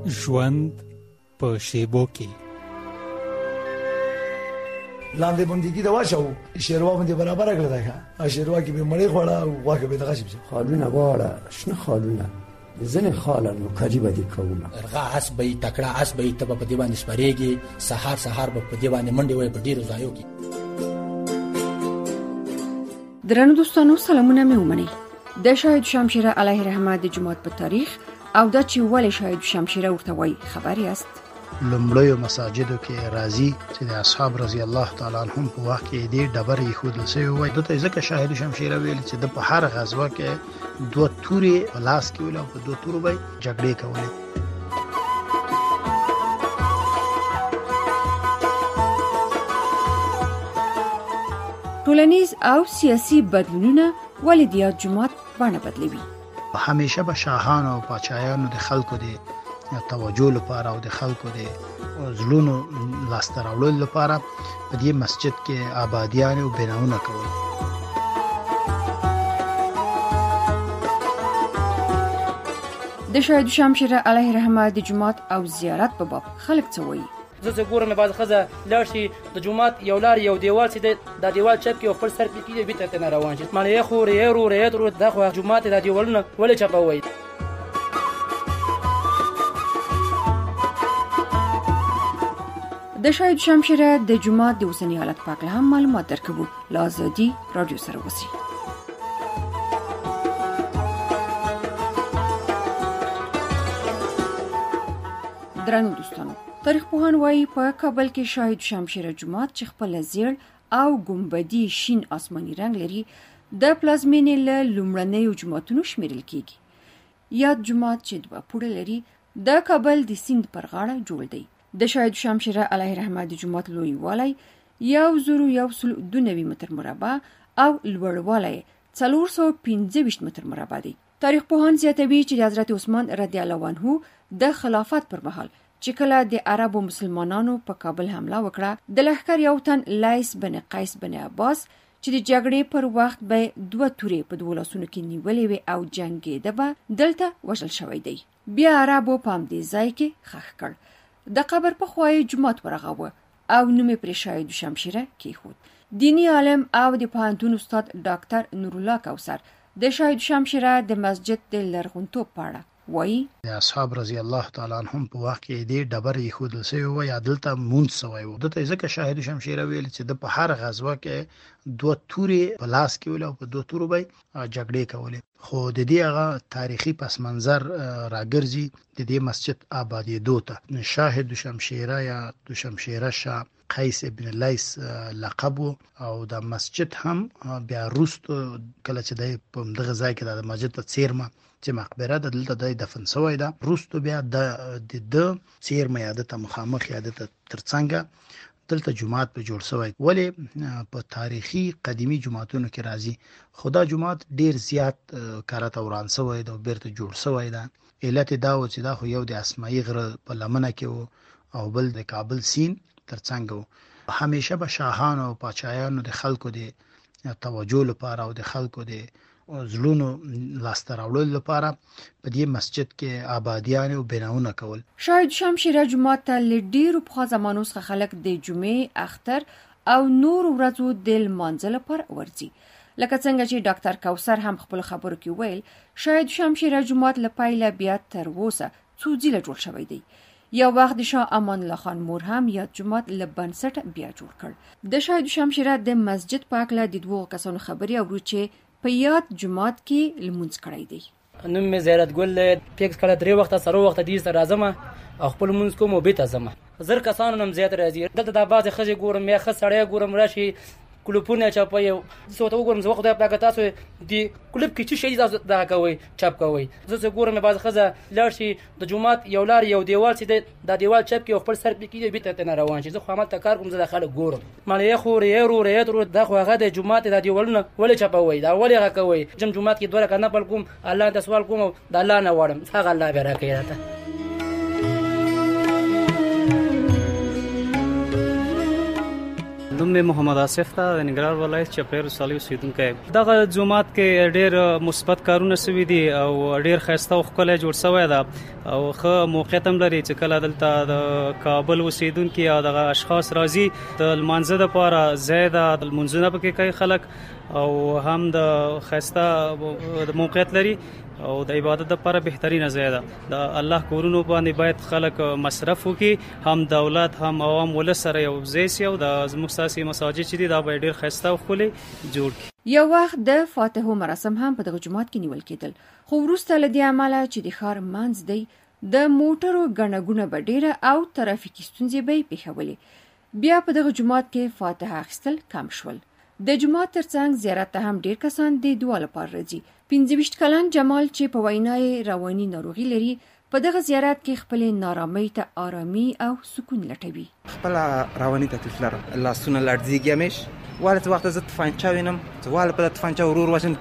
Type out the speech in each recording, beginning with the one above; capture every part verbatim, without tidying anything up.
ژوند په شیبو کې لاندې بندګي دا واچو شیروا باندې برابر کړل دا شیروا کې به مړې خوړه او واکه به دغه شي خالونه واړه شنه خالونه زنه خالانو کجی بدی کوله رغه اس به تکړه اس به تب په دی باندې سپریږي سحر سحر په دی باندې منډي وای په ډیرو ځایو کې. درنو دوستانو سلامونه مې ومنئ. د شاهد شمشیره علیه رحمت د جماعت په تاریخ او د چې ولې شاهد شمشیره ورته وای خبر یاست؟ لمړیو مساجدو کې راځي چې د اصحاب رضی الله تعالی عنهم په وخت کې دې ډبرې خودل سوی وای دته ځکه شاهد شمشیره ویل چې د په هر غزوه کې دوه توري لاس کې ول او په دوه تورو به جګړې کولې. ټولنیز او سیاسي بدلونونه ولې د جماعت باندې بدلوي؟ همیشه به شاهان او پاچایانو د خلکو د توجه لپاره او د خلکو د زلونو لاستراولو لپاره په دې مسجد کې آبادیان او بناونه کول. د شاهد شمشیره علیه رحمت د جماعت او زیارت په باب خلک څه وایي؟ زه څه ګورم بعض خزه لاړ شي د جماعت یو لار یو دیوال چې د دیوال چپ کې خپل سر پکې دی بیت ته روان شي معنی یې خو ری رو ری رو د خو جماعت د دیوالونه ولې چپوي. د شاهد شمشیره د جماعت د اوسنی حالت په اړه هم معلومات درکوو. لازدی رادیو سره وسی. درنو دوستانو تاریخ پوهان وایي په کابل کې شاهد شمشیره جماعت چې خپل زیړ او ګمبدي شین آسماني رنگ لري د پلازمینې له لومړنیو جماعتونو شمیرل کیږي. یاد جماعت چې دوه پوړه لري د کابل د سیند پر غاړه جوړ دی. د شاهد شمشیره علیه رحمت د جماعت لوی والی یو زرو یو سل دو نوي متر مربع او لوړوالی څلور سوه پنځه ویشت متر مربع دی. تاریخ پوهان زیاتوي چې د حضرت عثمان رضی الله عنه د خلافت پر مهال چې کله د عربو مسلمانانو په کابل حمله وکړه د لښکر یو تن لایس بن قیس بن عباس چې د جګړې پر وخت به دوه تورې په دوه لاسونو کې نیولې وي او جنگېده به دلته وژل شوی دی. بیا عربو په همدې ځای کې ښخ کړ. د قبر په خوا یې جومات ورغاوه او نوم یې پرې شاهد شمشیره کېښود. دیني عالم او د پوهنتون استاد ډاکټر نورالله کوثر د شاهد شمشیره د مسجد د لرغونتوب په اړه وایي د اصحاب رضی الله تعالی عنهم په وخت کې دې ډبرې خودل سوی وای عدالت مونږ سوی وو دته ځکه شاهد شمشیره ویل چې د په هر غزوه کې دوه توري په لاس کې ول او په دوه تورو به جګړې کولې. خو د دې هغه تاریخي پس منظر راګرځي د دې مسجد آبادی دوته شاهد شمشیره یا د شمشیره شاه قیس ابن لیس لقب او د مسجد هم بیا روست کله چې د په دغه ځای کې د مسجد ته څیرمه چې مقبره د دلته د دفن شوی ده روستو بیا د د څیرمه یادته مخامخ یادته ترڅنګ دلته جماعت په جوړ شوی ولی په تاریخي قدیمی جماعتونو کې راځي. خدا جماعت ډیر زیات کارته وران شوی ده او بیرته جوړ شوی ده. علت دا و چې دا خو یو د اسماعی غره په لمنه کې او بل د کابل سین ترڅنګ همیشه به شاهان او پاچایانو د خلکو د توجه لپاره او د خلکو د زلونو لاستراولو لپاره په دې مسجد کې آبادیان او بناونه کول. شاهد شمشیره جماعت ته لډیر په زمانو څخه خلک د جمعې اختر او نور ورځو د لمانځه لپاره ورځي. لکه څنګه چې ډاکټر کوثر هم خپل خبرو کې ویل شاهد شمشیره جماعت لپاره بیا تر اوسه څو ځله جوړ شوی دی. یو وخت د شاه امان الله خان مور هم یاد جماعت له بنسټ بیا جوړ کړ. د شاهد شمشیره د مسجد په اړه د دوه کسانو خبري اورو چې په یاد جماعت کې لمونځ کړی دی. نوم مې زیارت ګل پیکس کړه درې وخت سره وخت دې سره راځم او خپل مونږ کوم بیت ازم زر کسانو نم زیات راځي دلته د باز خځه ګورم یا خ سړی ګورم راشي کلوپونه چاپي زه ته وګورم زه خدای پاک تاسو دی کلوب کې چې شي دا کوي چاپ کوي زه زه ګورم باز خزه لاړ شي د جماعت یو لار یو دیوال چې د دیوال چاپ کې خپل سر پکې دی بیت ته روان شي زه خو عمل تکار کوم زه داخله ګورم معنی یې خو ری رو ری رو د خو هغه د جماعت د دیوالونه ولې چاپوي دا ولې هغه کوي جم جماعت کې دوه کنه پل کوم الله د سوال کوم د الله نه وړم هغه الله به راکړي راته. نوم مې محمد آصف ته د ننګرهار ولایت چپړیر ولسوالۍ اوسېدونکی یم. دغه جومات کې ډېر مثبت کارونه سوي دي او ډېر ښایسته او ښکلی جوړ سوی ده او ښه موقعیت هم لري چې کله دلته د کابل اوسېدونکي او دغه اشخاص راځي د لمانځه دپاره ځای ده، لمونځونه پکې کوي خلک او هم د ښایسته موقعیت لري او د عبادت لپاره بهترینه ځای ده. د الله کورونو باندې باید خلک مصرف وکړي، هم دولت هم عوام ولس سره یو ځای سي او د زموږ ساسي مساجد چې دي دا به ډېر ښایسته او ښکلي جوړ کړي. یو وخت د فاتحو مراسم هم په دغه جومات کې نیول کېدل، خو وروسته له دې امله چې د ښار منځ دی د موټرو ګڼه ګوڼه به ډېره او ترافیکي ستونزې به یې پېښولې. بیا په دغه جومات کې فاتحه اخیستل کم شول. د جومات ترڅنګ زیارت ته هم ډېر کسان د دعا لپاره راځي. پنځه ویشت کلن جمال چې په وینا یې رواني ناروغي لري، په دغه زیارت کې خپلې نارامۍ ته آرامي او سکون لټوي. خپل رواني تکلیف لرم، لاسونه لړزېږي همیش، واله څه وخت زه تفنچه وینم، څه واله په تفنچه ورور وژن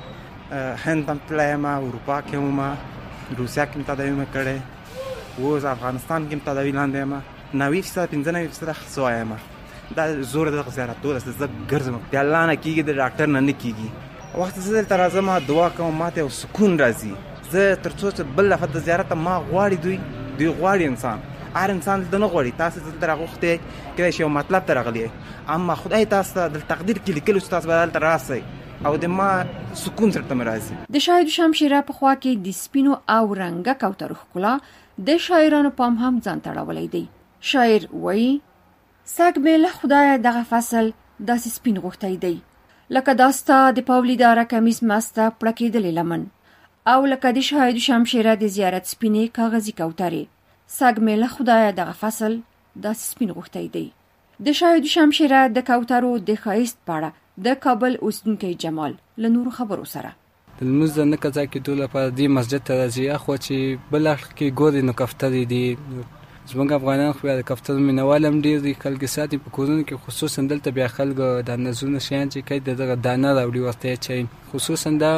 کېږي. هند هم تللی یم، اروپا کې هم، روسیه کې هم تداوي مې کړې، اوس افغانستان کې هم تداوي لاندې یم. نوي فیصده پنځه نوي فیصده ښه سوی یم. دا زور دغه زیارتو ده، زه ګرځم، د الله نه کېږي، د ډاکټر نه نه کېږي. وخت زه دلته راځم دعا کوم، ماته یو سکون راځي. زه تر څو چې بل لفظ د زیارت ما غواړي، دوی دوی غواړي انسان، هر انسان دلته نه غواړي. تاسو دلته راغوښتئ کېدای شي یو مطلب ته راغلی، اما خدای تاسو ته د تقدیر کې لیکلي چې تاسو به دلته راسئ او د ما سکون سره ته راځي. د شاهد شمشیره په خوا کې د سپینو او رنګه کوترو ښکلا د شاعرانو پام هم ځان ته راوړی دی. شاعر وایي سږ مې له خدایه دغه فصل داسې سپین غوښتی دی، لکه داستا د پاولیداره کمیس مسته پړکېدلې لمن او لکه د شاهد شمشیره د زیارت سپینې کاغذي کوترې. سږ مې له خدایه دغه فصل داسې سپین غوښتی دی. د شاهد شمشیره د کوترو د ښایست په اړه د کابل اوسیدونکی جمال له نورو خبرو سره د لمونځ د نه قضا کېدو لپاره دې مسجد ته راځي، اخوا چې بل اړخ کې ګورې نو کفترې دي. زموږ افغانان خو بیا د کفترو مینوال هم ډېر دي، خلک ساتي په کورونو کې، خصوصا دلته بیا خلکو دا نظرونه شیان چې کوي د دغه دانه راوړي ورته یې چای، خصوصا دا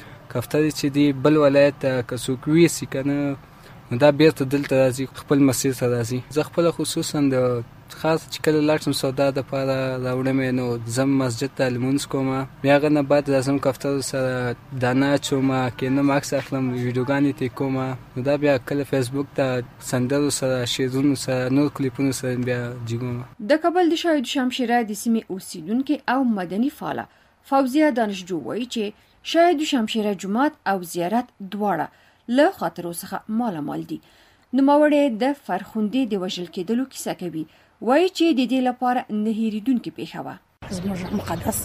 کفترې چې دي بل ولایت ته که څوک ویسي که نه نو دا بیرته دلته راځي، خپل مسیر ته راځي. زه خپله خصوصا د خاص چې کله لاړ شم سودا دپاره راوړم یې نو ځم مسجد ته لمونځ کوم، بیا هغه نه بعد راځم کفترو سره دانه اچوم، کینم عکس اخلم، ویډیوګانې ترې کوم، نو دا بیا کله فیسبوک ته سندرو سره شعرونو سره نور کلیپونو سره بیا جګوم. د کابل د شاهد شمشیره د سیمې اوسیدونکي او مدني فعاله فوزیه دانشجو وایي چې شاهد شمشیره جومات او زیارت دواړه له خاطرو څخه مالا مال دي. نوموړی د فرخوندې د وژل کېدلو کیسه کوي، وایي چې د دې لپاره نه هېرېدونکې پېښه وه. زموږ مقدس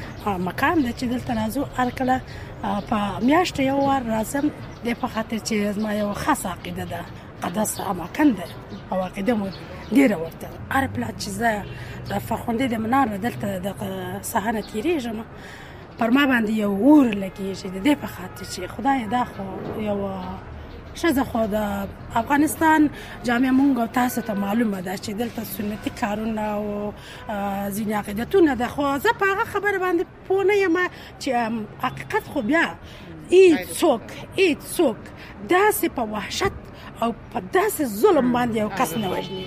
مکان دی چې دلته راځو، هر کله په میاشت یو وار راځم، د په خاطر چې زما یو خاصه عقیده ده، مقدس اماکن ده او عقیده مو ډېره ورته. هر پلات چې زه د فرخوندې د منار نه دلته د سهار نه تېرېږم، پر ما باندې یو اور لګېږي، د دې په خاطر چې خدای دا خو یو ښځه خو د افغانستان جامعه مونږ او تاسو ته معلومه ده چې دلته سنتي کارونه او ځینې عقیدتونه ده، خو زه په هغه خبره باندې پوه نه یم چې حقیقت خو بیا هېڅ څوک هېڅ څوک داسې په وحشت او په داسې ظلم باندې یو کس نه وژني.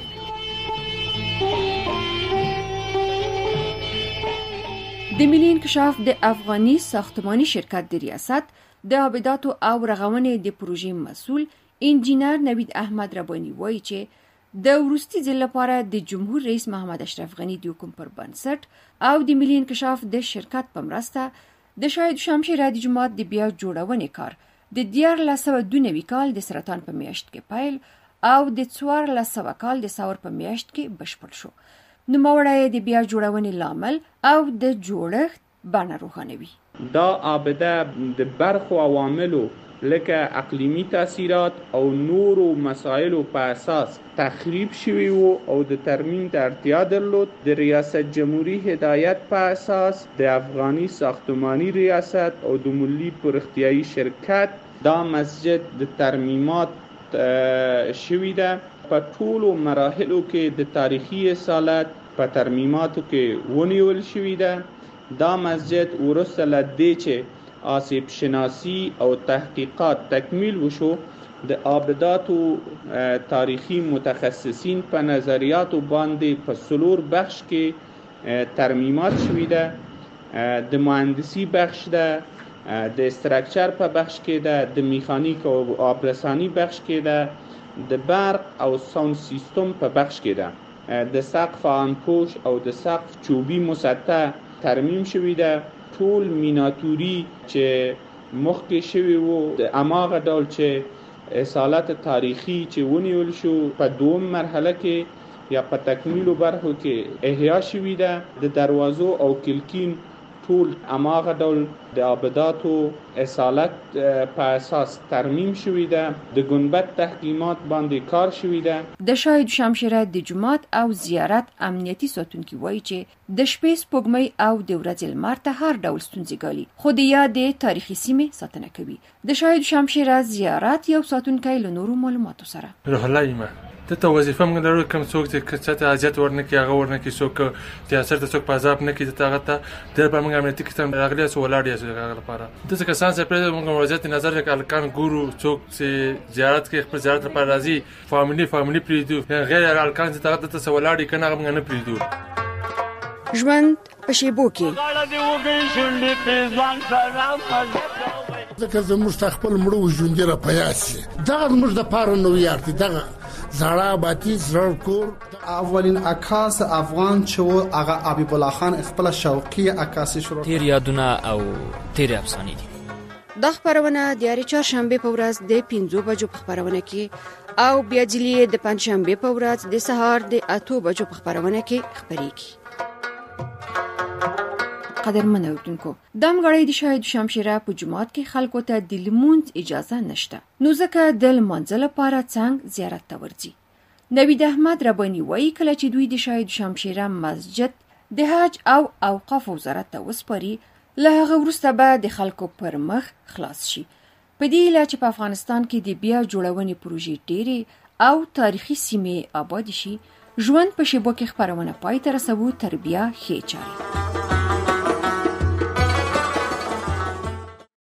د ملي انکشاف د افغاني ساختماني شرکت د ریاست د عابداتو او رغونې د پروژې مسؤل انجینر نوید احمد ربانی وایي چې د وروستي ځل لپاره د جمهور رئیس محمد اشرف غني د حکم پر بنسټ او د ملي انکشاف د شرکت په مرسته د شاهد شمشیره د جومات د بیا جوړونې کار د دیارلس سوه دوه نوي کال د سرطان په میاشت کې پیل او د څوارلس سوه کال د ساور په میاشت کې بشپړ شو. نوموړی د بیا جوړونې لامل او د جوړښت بڼه روښانوي. دا عابده د برخو عواملو لکه اقلیمی تاثیرات او نورو مسایلو په اساس تخریب شوی وو او د ترمیم ته اړتیا درلود. د ریاست جمهوری هدایت په اساس د افغاني ساختمانی ریاست او د ملي پرختیایی شرکت دا مسجد د ترمیمات شوی ده. په ټولو مراحلو کې د تاریخي اصالت په ترمیماتو کې ونیول شوی ده. دا مسجد ورسته له دې چې آسیب شناسی او تحقیقات تکمیل وشو، د عابداتو تاریخي متخصصین په نظریاتو باندې په څلور بخش کې ترمیمات شوی ده، د مهندسی بخش ده، د استراکچر په بخش کې ده، د میخانیک او آبرسانی بخش کې ده، د برق او ساوند سیستم په بخش کې ده، د سقف آنپوش او د سقف چوبی مسطح ترمیم شوی ده. ټول میناتوری چې مخکې شوی وو د اماغه ډول چې اصالت تاریخي چې ونیول شو په دوم مرحله کې یا په تکمیل برخو کې احیا شوی ده. د دروازو او کلکین ټول اماغه ډول د آبداتو اصالت په اساس ترمیم شوی ده. د گنبد تحکیمات باندې کار شوی ده. د شاهد شمشیره د جماعت او زیارت امنیتي ساتونکي وایي چې د شپې سپوږمۍ او د ورځې لمر ته هر ډول ستونزې ګالي، خو د یادې تاریخي سیمې ساتنه کوي. د شاهد شمشیره زیارت یو ساتونکی له نورو معلوماتو سره روح الله ایمه ته وظیفه موږ لرو کوم څوک چې چاته حاجت ورنکي هغه ورنکي څوک سیاست ته څوک په عذاب نه کیږي ته ته د په موږ امنیتي کتاب راغلی سو ولاړ یې هغه لپاره د څه کسان چې پر موږ وضعیت نظر کې الکان ګورو څوک چې زیارت کې خپل زیارت لپاره راځي فاميلي فاميلي پریدو غیر الکان چې ته ته ولاړ کنه موږ نه پریدو. ژوند په شیبو کې ځکه زموږ خپل مړو ژوند را پیاسي دا موږ د پاره نو یارتي دغه زړه باتی زړه کور. اولین عکاس افغان چې هغه حبیب الله خان خپل شوقي عکاسي شروع تیر یادونه او تیر افسانې دي. د خبرونه د یاري چهارشنبه په ورځ د پنځو بجو په خبرونه کې او بیا ځلې د پنځشنبه په ورځ د سهار د اته بجو په خبرونه کې خبرېږي. قدرمن اوردونکو دم غړی د شاهد شمشیره په جماعت کې خلکو ته د لمونځ اجازه نشته، نو ځکه د لمانځه لپاره څنګه زیارت ته ورځي. نوید احمد ربانی وایي کله چې دوی د شاهد شمشیره مسجد د حج او اوقاف وزارت ته وسپاري له هغه وروسته به د خلکو پر مخ خلاص شي. په دې هیله چې په افغانستان کې د بیا جوړونې پروژې ډېرې او تاریخي سیمې آباد شي، ژوند په شیبو کې خبرونه پای ته رسوو تر بیا ښې چارې.